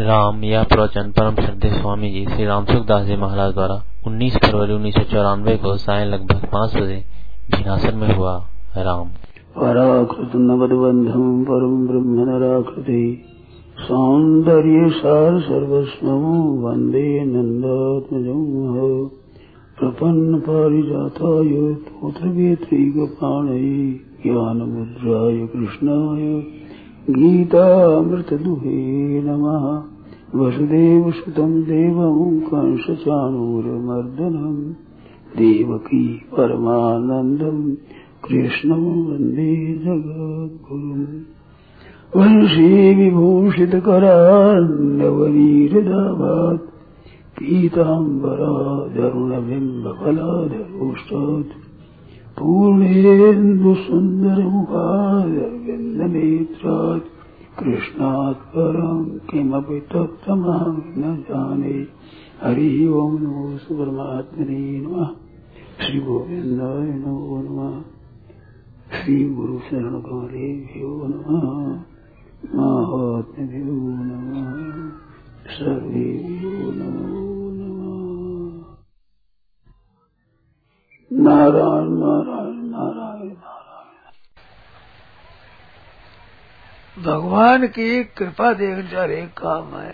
राम यह प्रवचन परम श्रद्धेय स्वामी जी श्री राम सुखदास जी महाराज द्वारा 19 फरवरी 1994 को सायं लगभग 5 बजे भीनासर में हुआ। राम पराकृत नवद्बंधम परम ब्रह्म नराकृति सौंदर्य सार सर्वस्वं वंदे नंदात्मजं प्रपन्न पारिजाताय तोत्रवेत्रैकपाणये ज्ञानमुद्राय कृष्णाय गीतामृतदुहे नमः। वसुदेवसुतं देवं कंसचाणूरमर्दनं देवकी परमानन्दं कृष्णं वन्दे जगद्गुरुम्। वंशी विभूषितकरार्णवनीरदाभात् पीताम्बराधरुणबिम्बफलाधरोष्टात् पूर्णेन्दुसुन्दरमुखारविन्दनेत्रात् कृष्णात् परं किमपि तत्त्वमहं न जाने। हरि ओं नमो परमात्मने नमः। श्री गोविन्दाय नमो नमः। श्री गुरु शरण कमलेभ्यो नमः। महात्म्यो नमः। सर्वेभ्यो नमो नमः। नारायण नारायण नारायण नारायण। भगवान की कृपा देखकर एक काम है।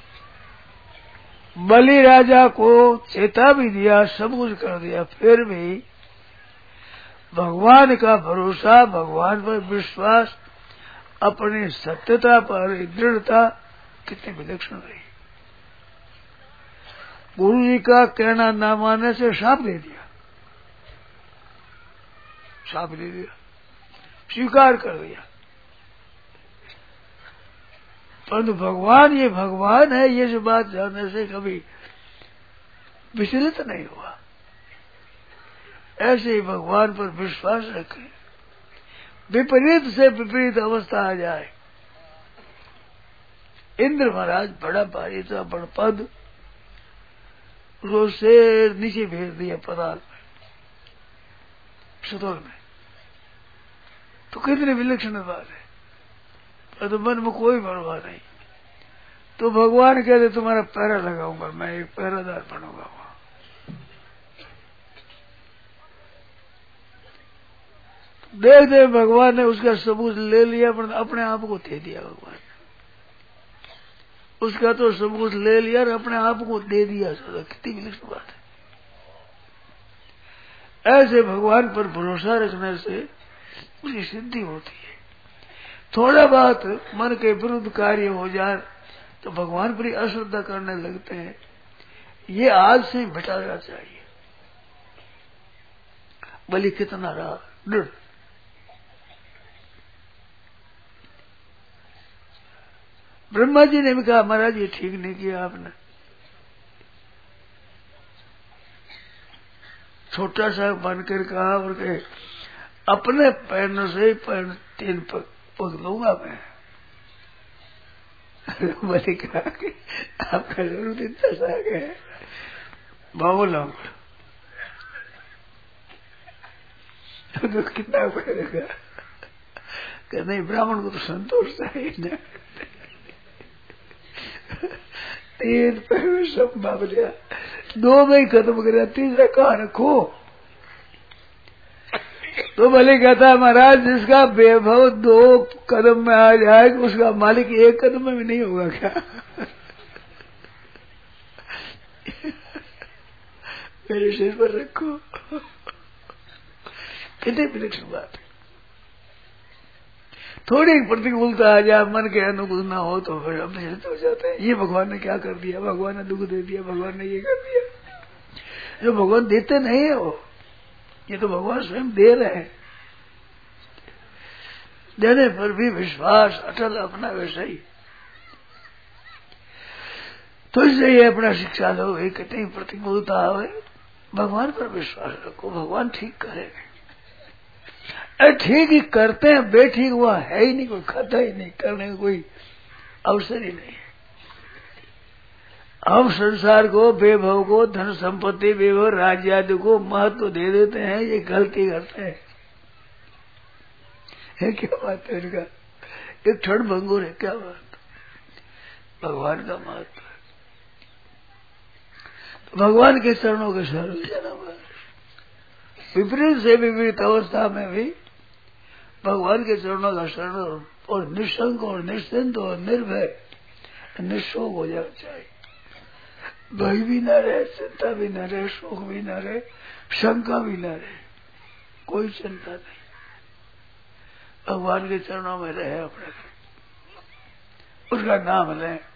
बलि राजा को चेता भी दिया, सब कुछ कर दिया, फिर भी भगवान का भरोसा, भगवान पर विश्वास, अपनी सत्यता पर दृढ़ता कितनी विलक्षण रही। गुरु जी का कहना न मानने से शाप दे दिया, शाप दे दिया, स्वीकार कर दिया। परंतु भगवान ये भगवान है, ये जो बात जानने से कभी विचलित नहीं हुआ। ऐसे ही भगवान पर विश्वास रखें। विपरीत से विपरीत अवस्था आ जाए। इंद्र महाराज बड़ा भारी था, बड़ा पद, उसको शेर नीचे भेज दिया पताल में, सुतोल में। तो कितनी विलक्षण बात है। तो मन में कोई परवाह नहीं। तो भगवान कहते तुम्हारा पहरा लगाऊंगा, मैं एक पहरादार बनूंगा वहां। देख दे भगवान ने उसका सबूत ले लिया, पर अपने आप को दे दिया भगवान ने। उसका तो सबूत ले लिया और अपने आप को दे दिया। कितनी विलक्षण बात है। ऐसे भगवान पर भरोसा रखने से उसकी सिद्धि होती है। थोड़ा बात मन के विरुद्ध कार्य हो जाए तो भगवान पर अश्रद्धा करने लगते हैं। ये आज से ही मिटा देना चाहिए। बलि कितना रहा दृढ़। ब्रह्मा जी ने भी कहा महाराज ये ठीक नहीं किया आपने। छोटा सा बनकर कहा और कहे अपने पैरों से पैर 3 पग लूंगा मैं। बलि कहा कि आपका जरूर इतना सा है बाबू लाऊंगा। तो कितना पड़ेगा? नहीं ब्राह्मण को तो संतोष चाहिए न। 3 पैर सब बाब लिया, 2 में ही खत्म कर, तीसरा कहाँ रखो? तो भले कहता महाराज जिसका वैभव 2 कदम में आ जाए उसका मालिक 1 कदम में भी नहीं होगा क्या? मेरे सिर पर रखो। कितनी विलक्षण बात है। थोड़ी प्रतिकूलता आ जाए, मन के अनुकूल ना हो तो फिर हम निश्चित हो जाते हैं। ये भगवान ने क्या कर दिया, भगवान ने दुख दे दिया, भगवान ने ये कर दिया। जो भगवान देते नहीं है वो, ये तो भगवान स्वयं दे रहे हैं। देने पर भी विश्वास अटल अपना वैसे ही। तो इसलिए ये अपना शिक्षा लो। कितनी प्रतिकूलता आवे, भगवान पर विश्वास रखो, भगवान ठीक करेंगे। ठीक ही करते हैं, बेठीक हुआ है ही नहीं, कोई खाता ही नहीं, करने का कोई अवसर ही नहीं है। हम संसार को, वैभव को, धन संपत्ति, वैभव, राज्य आदि को महत्व दे देते हैं, ये गलती करते हैं। क्या बात है इनका? एक क्षण भंगुर है, क्या बात। भगवान का महत्व है। तो भगवान के चरणों के शरण में जाना है। विपरीत से विपरीत अवस्था में भी भगवान के चरणों का शरण और निशंक और निश्चिंत और निर्भय निशोक हो जाना चाहिए। भय भी न रहे, चिंता भी न रहे, शोक भी न रहे, शंका भी न रहे, कोई चिंता नहीं। भगवान के चरणों में रहे, अपने उसका नाम लें,